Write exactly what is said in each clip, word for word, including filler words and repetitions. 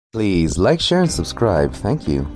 Please like, share, and subscribe. Thank you.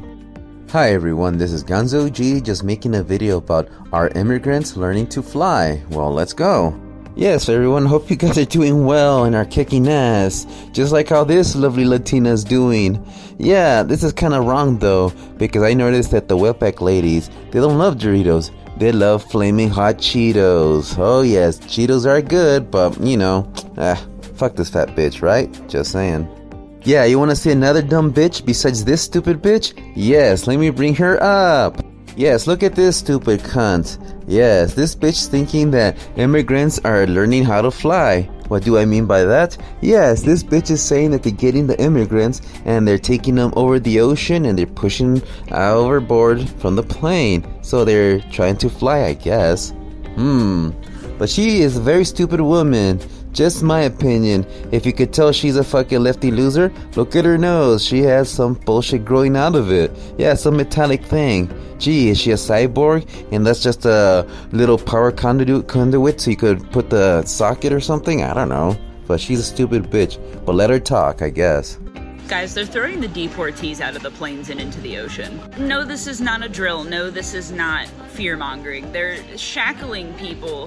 Hi everyone, this is Gonzo G, just making a video about our immigrants learning to fly. Well, let's go. Yes, everyone, hope you guys are doing well and are kicking ass, just like how this lovely Latina's doing. Yeah, this is kind of wrong though, because I noticed that the Wetback ladies, they don't love Doritos. They love flaming hot Cheetos. Oh yes, Cheetos are good, but you know, ah, fuck this fat bitch, right? Just saying. Yeah, you wanna see another dumb bitch besides this stupid bitch? Yes, let me bring her up. Yes, look at this stupid cunt. Yes, this bitch thinking that immigrants are learning how to fly. What do I mean by that? Yes, this bitch is saying that they're getting the immigrants and they're taking them over the ocean and they're pushing overboard from the plane. So they're trying to fly, I guess. Hmm, but she is a very stupid woman. Just my opinion. If you could tell she's a fucking lefty loser, look at her nose. She has some bullshit growing out of it. Yeah, some metallic thing. Gee, is she a cyborg? And that's just a little power conduit, conduit so you could put the socket or something? I don't know. But she's a stupid bitch. But let her talk, I guess. Guys, they're throwing the deportees out of the planes and into the ocean. No, this is not a drill. No, this is not fear-mongering. They're shackling people,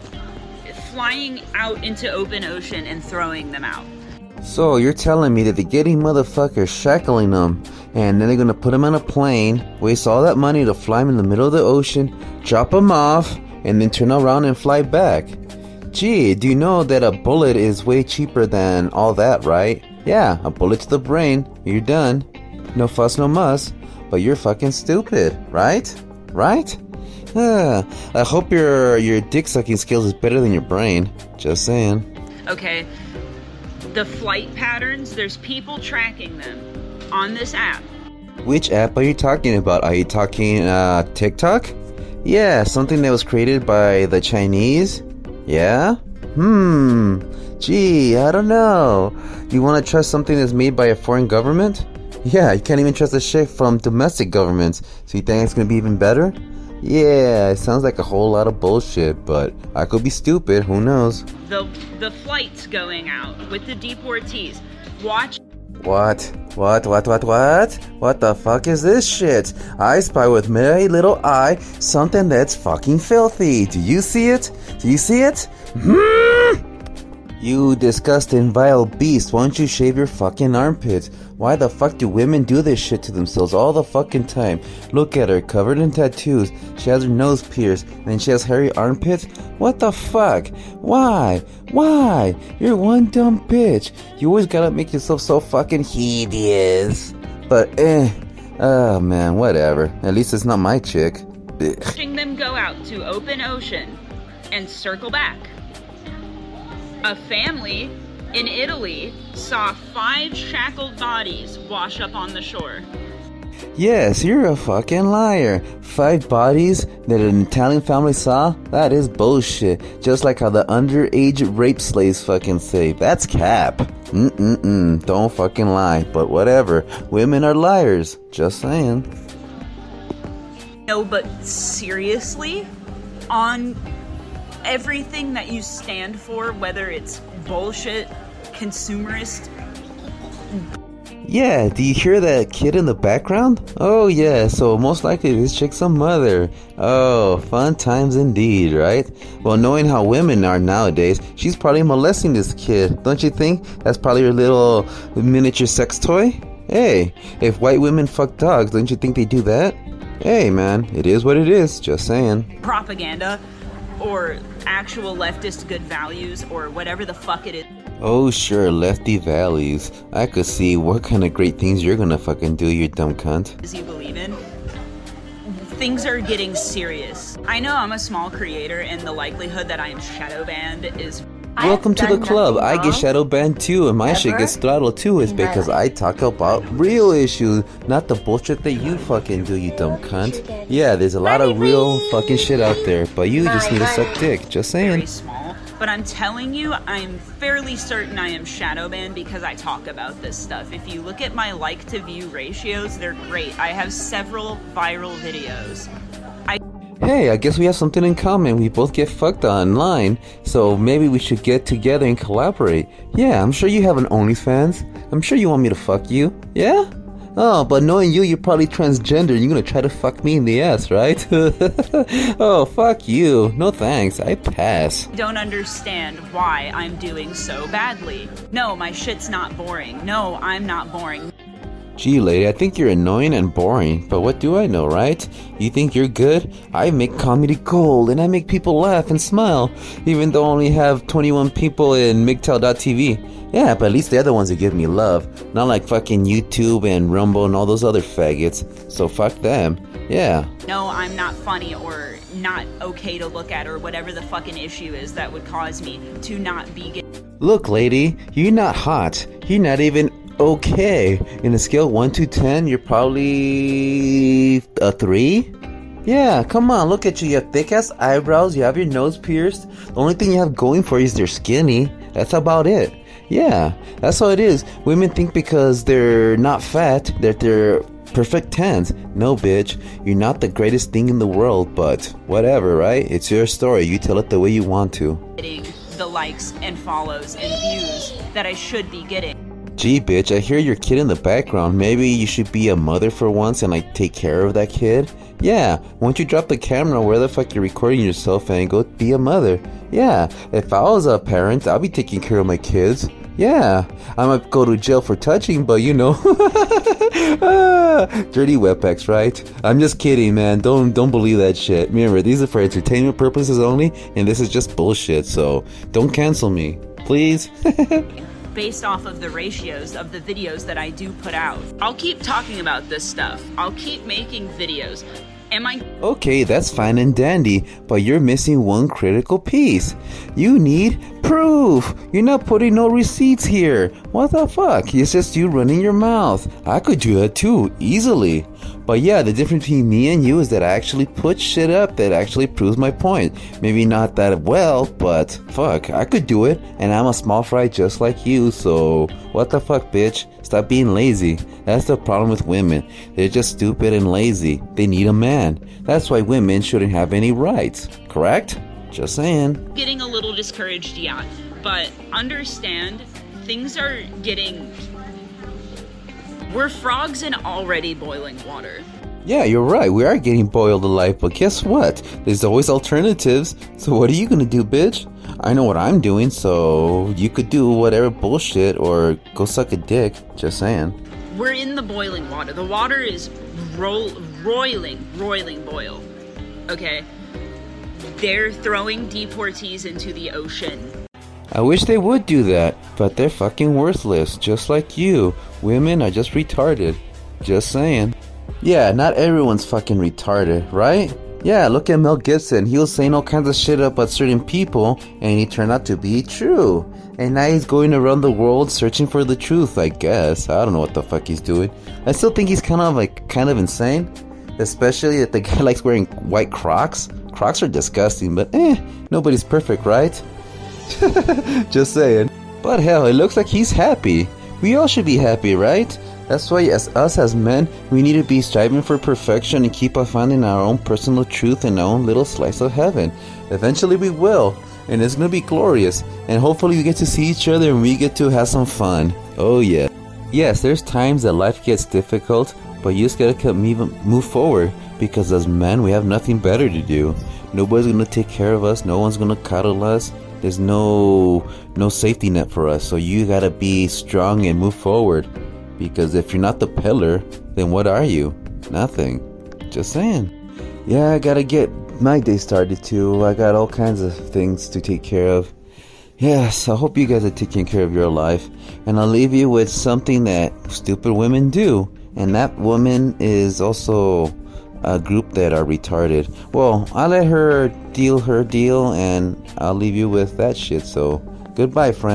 flying out into open ocean and throwing them out. So you're telling me that they're getting motherfuckers shackling them, and then they're gonna put them on a plane, waste all that money to fly them in the middle of the ocean, drop them off, and then turn around and fly back? Gee, do you know that a bullet is way cheaper than all that, right? Yeah, a bullet to the brain, you're done. No fuss, no muss, but you're fucking stupid, right? Right? Uh, I hope your your dick sucking skills is better than your brain. Just saying. Okay, the flight patterns, there's people tracking them on this app. Which app are you talking about? Are you talking uh, TikTok? Yeah, something that was created by the Chinese? Yeah? Hmm. Gee, I don't know. You want to trust something that's made by a foreign government? Yeah, you can't even trust a shit from domestic governments. So you think it's going to be even better? Yeah, it sounds like a whole lot of bullshit, but I could be stupid, who knows? The the flights going out with the deportees. Watch. What? What? What? What? What? What the fuck is this shit? I spy with my little eye something that's fucking filthy. Do you see it? Do you see it? Hmm? You disgusting vile beast, why don't you shave your fucking armpits? Why the fuck do women do this shit to themselves all the fucking time? Look at her, covered in tattoos. She has her nose pierced, and then she has hairy armpits? What the fuck? Why? Why? You're one dumb bitch. You always gotta make yourself so fucking hideous. But eh, oh man, whatever. At least it's not my chick. Watching them go out to open ocean and circle back. A family in Italy saw five shackled bodies wash up on the shore. Yes, you're a fucking liar. Five bodies that an Italian family saw? That is bullshit. Just like how the underage rape slaves fucking say. That's cap. Mm-mm-mm. Don't fucking lie. But whatever. Women are liars. Just saying. No, but seriously? On everything that you stand for, whether it's bullshit, consumerist. Yeah, do you hear that kid in the background? Oh yeah, so most likely this chick's a mother. Oh, fun times indeed, right? Well, knowing how women are nowadays, she's probably molesting this kid. Don't you think? That's probably her little miniature sex toy? Hey, if white women fuck dogs, don't you think they do that? Hey man, it is what it is, just saying. Propaganda, or actual leftist good values, or whatever the fuck it is. Oh sure, lefty values. I could see what kind of great things you're gonna fucking do, you dumb cunt. As you believe in. Things are getting serious. I know I'm a small creator, and the likelihood that I am shadow banned is... Welcome to the club. I get shadow banned too, and my Ever? shit gets throttled too. It's because I talk about real issues, not the bullshit that you fucking do, you dumb cunt. Yeah, there's a lot of real fucking shit out there, but you just need to suck dick. Just saying. Very small, but I'm telling you, I'm fairly certain I am shadow banned because I talk about this stuff. If you look at my like to view ratios, they're great. I have several viral videos. I Hey, I guess we have something in common. We both get fucked online, so maybe we should get together and collaborate. Yeah, I'm sure you have an OnlyFans. I'm sure you want me to fuck you. Yeah? Oh, but knowing you, you're probably transgender. You're gonna try to fuck me in the ass, right? Oh, fuck you. No thanks. I pass. Don't understand why I'm doing so badly. No, my shit's not boring. No, I'm not boring. Gee, lady, I think you're annoying and boring, but what do I know, right? You think you're good? I make comedy gold, and I make people laugh and smile, even though I only have twenty-one people in M G T O W dot T V. Yeah, but at least they're the ones who give me love, not like fucking YouTube and Rumble and all those other faggots. So fuck them. Yeah. No, I'm not funny or not okay to look at or whatever the fucking issue is that would cause me to not be gay. Look, lady, you're not hot. You're not even okay. In a scale one to ten, you're probably a three? Yeah, come on, look at you. You have thick-ass eyebrows, you have your nose pierced. The only thing you have going for you is they're skinny. That's about it. Yeah, that's how it is. Women think because they're not fat that they're perfect tens. No, bitch, you're not the greatest thing in the world, but whatever, right? It's your story. You tell it the way you want to. Getting the likes and follows and views that I should be getting. Gee, bitch, I hear your kid in the background. Maybe you should be a mother for once and like take care of that kid? Yeah, once you drop the camera, where the fuck you're recording yourself and go be a mother? Yeah, if I was a parent, I'd be taking care of my kids. Yeah, I might go to jail for touching, but you know. ah, dirty webpacks, right? I'm just kidding, man. Don't don't believe that shit. Remember, these are for entertainment purposes only, and this is just bullshit, so don't cancel me, please. Based off of the ratios of the videos that I do put out. I'll keep talking about this stuff. I'll keep making videos. Am I... Okay, that's fine and dandy, but you're missing one critical piece. You need proof. You're not putting no receipts here. What the fuck? It's just you running your mouth. I could do that too, easily. But yeah, the difference between me and you is that I actually put shit up that actually proves my point. Maybe not that well, but fuck, I could do it, and I'm a small fry just like you, so what the fuck, bitch? Stop being lazy. That's the problem with women. They're just stupid and lazy. They need a man. That's why women shouldn't have any rights. Correct? Just saying. Getting a little discouraged, yeah. But understand, things are getting... We're frogs in already boiling water. Yeah, you're right. We are getting boiled alive, but guess what? There's always alternatives. So what are you gonna do, bitch? I know what I'm doing, so you could do whatever bullshit or go suck a dick. Just saying. We're in the boiling water. The water is ro- roiling, roiling boil. Okay? They're throwing deportees into the ocean. I wish they would do that, but they're fucking worthless, just like you. Women are just retarded. Just saying. Yeah, not everyone's fucking retarded, right? Yeah, look at Mel Gibson. He was saying all kinds of shit about certain people, and he turned out to be true. And now he's going around the world searching for the truth, I guess. I don't know what the fuck he's doing. I still think he's kind of like, kind of insane. Especially that the guy likes wearing white Crocs. Crocs are disgusting, but eh, nobody's perfect, right? Just saying. But hell, it looks like he's happy. We all should be happy, right? That's why as us as men, we need to be striving for perfection and keep on finding our own personal truth and our own little slice of heaven. Eventually we will, and it's gonna be glorious. And hopefully we get to see each other and we get to have some fun. Oh yeah. Yes, there's times that life gets difficult, but you just gotta move forward, because as men we have nothing better to do. Nobody's gonna take care of us, no one's gonna cuddle us. There's no no safety net for us, so you gotta be strong and move forward. Because if you're not the pillar, then what are you? Nothing. Just saying. Yeah, I gotta get my day started too. I got all kinds of things to take care of. Yes, I hope you guys are taking care of your life. And I'll leave you with something that stupid women do. And that woman is also a group that are retarded. Well, I'll let her deal her deal, and I'll leave you with that shit. So, goodbye, friends.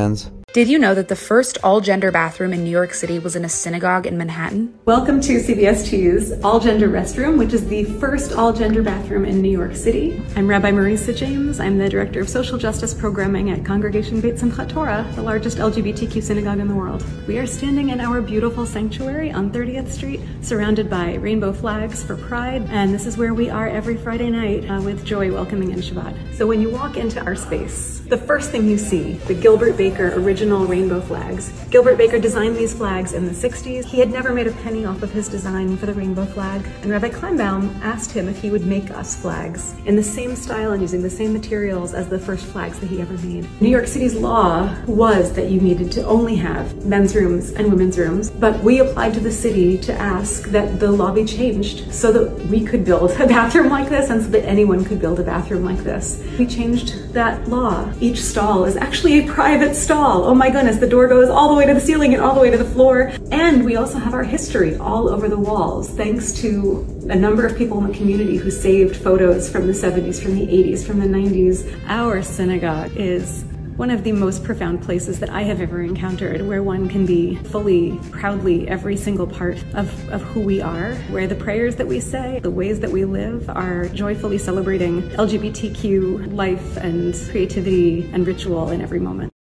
Did you know that the first all-gender bathroom in New York City was in a synagogue in Manhattan? Welcome to C B S two's all-gender restroom, which is the first all-gender bathroom in New York City. I'm Rabbi Marisa James. I'm the Director of Social Justice Programming at Congregation Beit Simchat Torah, the largest L G B T Q synagogue in the world. We are standing in our beautiful sanctuary on thirtieth Street, surrounded by rainbow flags for Pride, and this is where we are every Friday night uh, with joy welcoming in Shabbat. So when you walk into our space, the first thing you see, the Gilbert Baker original rainbow flags. Gilbert Baker designed these flags in the sixties. He had never made a penny off of his design for the rainbow flag, and Rabbi Kleinbaum asked him if he would make us flags in the same style and using the same materials as the first flags that he ever made. New York City's law was that you needed to only have men's rooms and women's rooms, but we applied to the city to ask that the law be changed so that we could build a bathroom like this and so that anyone could build a bathroom like this. We changed that law. Each stall is actually a private stall. Oh my goodness, the door goes all the way to the ceiling and all the way to the floor. And we also have our history all over the walls, thanks to a number of people in the community who saved photos from the seventies, from the eighties, from the nineties. Our synagogue is one of the most profound places that I have ever encountered, where one can be fully, proudly every single part of, of who we are, where the prayers that we say, the ways that we live are joyfully celebrating L G B T Q life and creativity and ritual in every moment.